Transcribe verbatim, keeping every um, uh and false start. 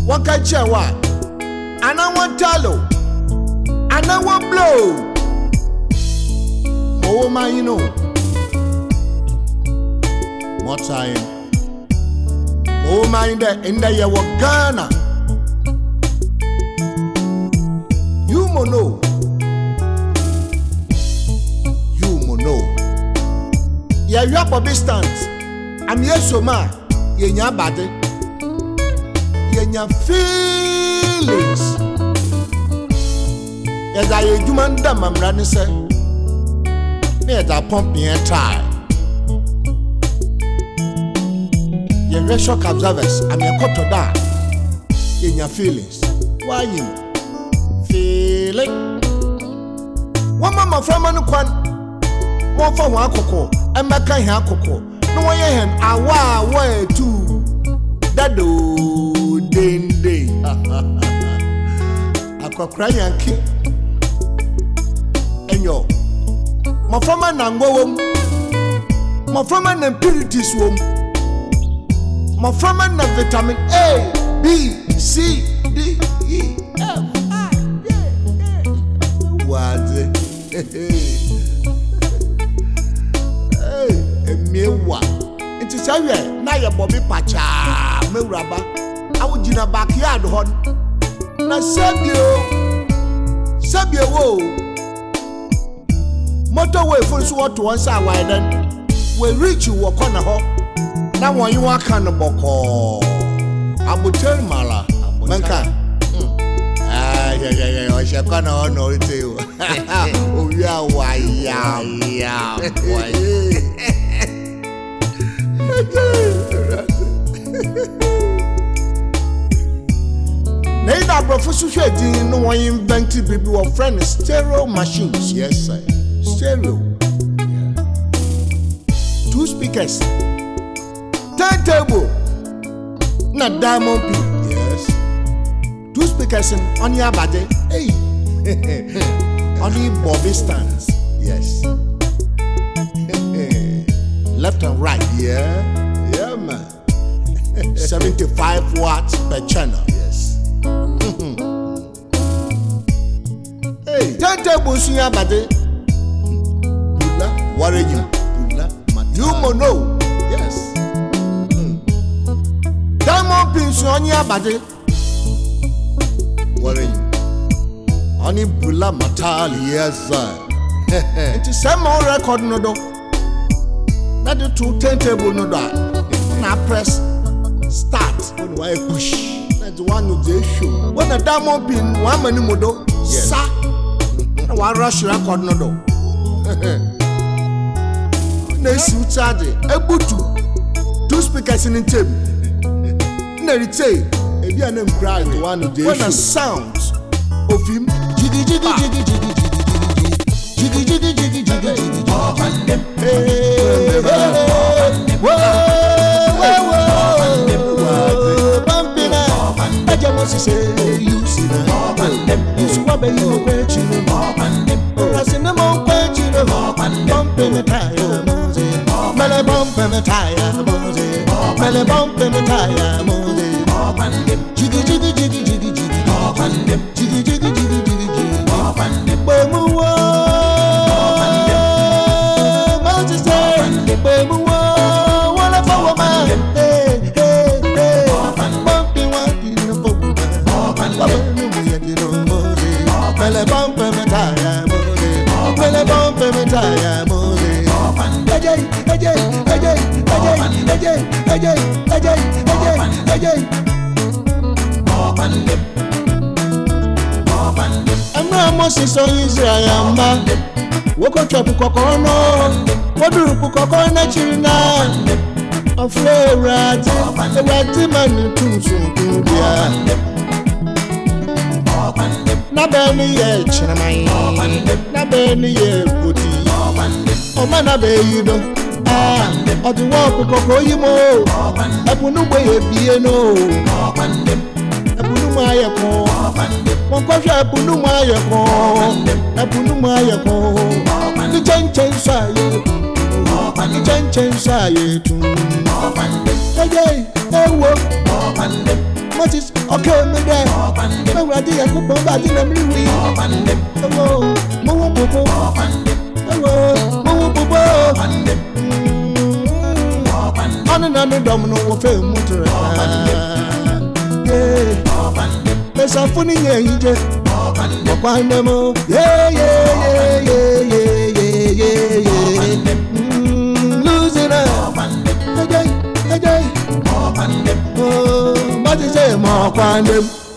One can cheer what? And I want tallow. And I want blow. Oh, my, you know. More time. Oh, my, in the in the year of Ghana. You mo know. You mo know. Yeah, you have a stance. I'm yes, so ma. You nya body. You nya feelings. Yes, I a human damn. I'm running, sir. Yes, I pump me and try. You shock observers. I'm a cut to that. You nya feelings. Why you feeling? One mama from an one. More for one cocoa. And my kind of cocoa. No one hen awa way too. That do day day. I could cry and kick. And yo, my former nango, my former impurities womb, my former vitamin A, B, C, D, E, F. What's it? Mewa it is away na your bobby pacha me raba awu gina backyard hon na sabio sabio wo motorway for so what one side wide then we reach you walk on ho na won you aka no boko abutel mala manka ah yeah yeah yeah o she kana on no it o o ya wa ya ya boy. Neither professor Shedin, no one invented people or friend stereo machines. Yes, sir. Stereo. Yeah. Two speakers. Turntable. Not diamond P. Yes. Two speakers on your body. Hey. On the Bobby stands. Yes. Left and right, yeah, yeah, man. seventy-five watts per channel, yes. Hey, turntable, see ya, buddy. Bula, what are you? Bula, you mo know, yes. Diamond pins on your body. What are you? Only Bula Matali, yes, sir. It is some more record, no, though. Not the two turntable no that. Now press start when why push. That's one of the issue. When a diamond pin one many modo, yes. Sa. One rush record no do. Next you charge able to two speakers in the table. No retay. If you are not proud one of the when a sound of him jiggy jiggy jiggy jiggy jiggy jiggy jiggy jiggy jiggy up and them hey whoa whoa whoa bumping up I just want to say you see the up and them you swab it you question up and them I see them on question up and them bumping the tire music mele bumping the tire music mele bumping the tire music up and them jiggy jiggy jiggy jiggy jiggy up and them jiggy jiggy jiggy jiggy jiggy up and them boom whoa baby, whoa, what a power man. Hey, hey, hey. Bumping one in the phone. Mele bump me tire, mole. Mele bump me tire, mole. Ajay, ajay, ajay, ajay, ajay, ajay, ajay, ajay, ajay. I'm not most so easy, I am man. Woko chopu kokono, woduru kokoko na china. Afle rati, rati mani tunsu kubia. Na beni ye china mai, na beni ye puti. Oma na be yido, ah, odi woko koko yimo. Ebunu we ye biye no. Ebunu ma ye ko. Monkosha ebunu ma ye ko. Ebunu ma ye ko. Ni chen chen sa ye. Ni chen chen sa ye tu. Hey hey, ewo. Mo that is okay me there. No ready I go bomb bad in the middle. Oh, mo wo bobo. Oh, mo wo bobo. On and on domino wo fe mutre. Yeah. There's a funny yeah. Mo yeah yeah yeah yeah yeah yeah yeah. Losing up. Hey hey hey. Oh, but it's a more pandem.